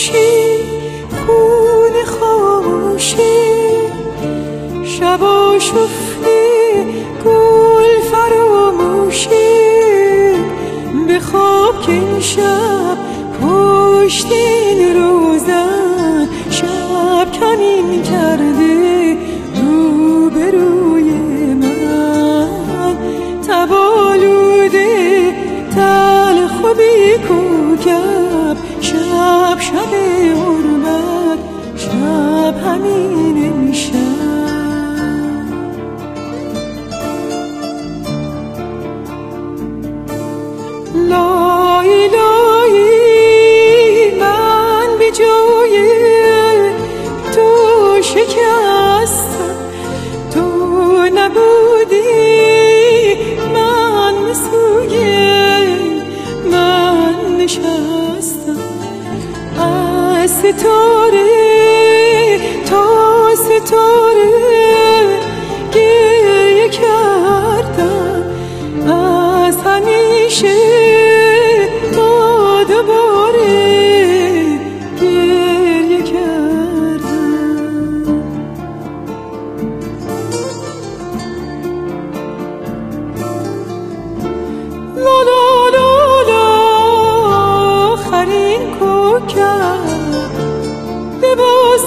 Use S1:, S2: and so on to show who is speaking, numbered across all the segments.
S1: خاموشی خون خاموشی شب و شفته گل فراموشی به خواب که این شب پشت این روزن شب کمین کرده روبروی من تبالوده تلخ و بی کوکب شب شب غربت شب همین امشب لای لای من به جای تو شکستم تو نبودی من سوی من نشستم از ستاره تا ستاره گریه کردم از همیشه تا دوباره گریه کردم لا لا لا لا آخرین کوکب لباس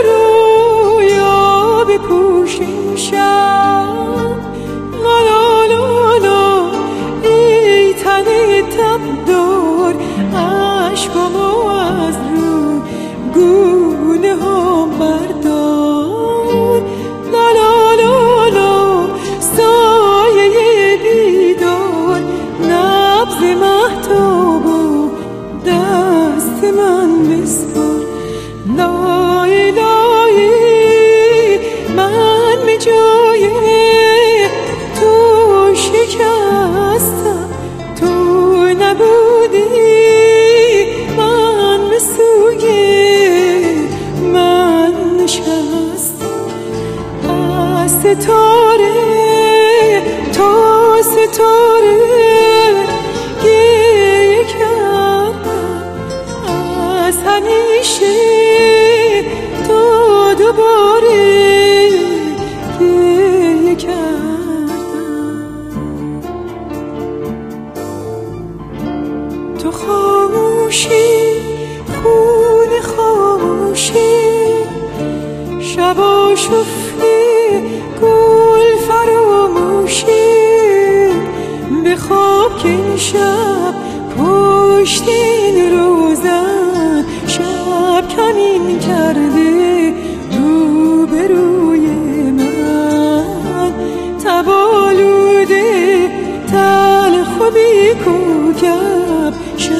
S1: رویا بپوش این شب لا لا لا لا ای تن تبدار عشقمو از رو گونه هم بردار لا لا لا لا سایه دیدار نبض مهتاب و دست من بسپار لای لای من به جای تو شکستم تو نبودی من به سوی من نشستم از ستاره تا ستاره گریه کردم از همیشه تا دوباره گریه کردم تو خاموشی خون خاموشی شب و شفته گل فراموشی به خواب که این شب پشت این روزن شب کمین کرده روبروی من تبالوده تلخ و بی کوکب